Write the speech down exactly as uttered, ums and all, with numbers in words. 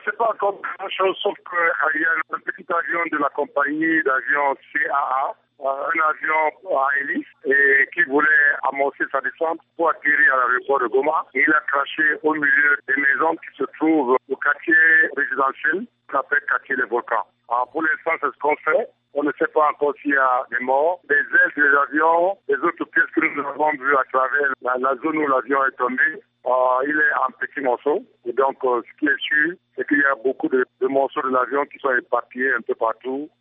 c'est pas encore grand-chose, sauf qu'il y a un petit avion de la compagnie d'avions C A A, un avion à hélice, et qui voulait amorcer sa descente pour atterrir à l'aéroport de Goma. Il a craché au milieu des maisons qui se trouvent au quartier résidentiel, qu'on appelle quartier des volcans. Alors pour l'instant, c'est ce qu'on fait. On ne sait pas encore s'il y a des morts. Les ailes des avions, les autres pièces que nous avons vues à travers la, la zone où l'avion est tombé, euh, il est en petits morceaux. Et donc, euh, ce qui est sûr, c'est qu'il y a beaucoup de, de morceaux de l'avion qui sont éparpillés un peu partout.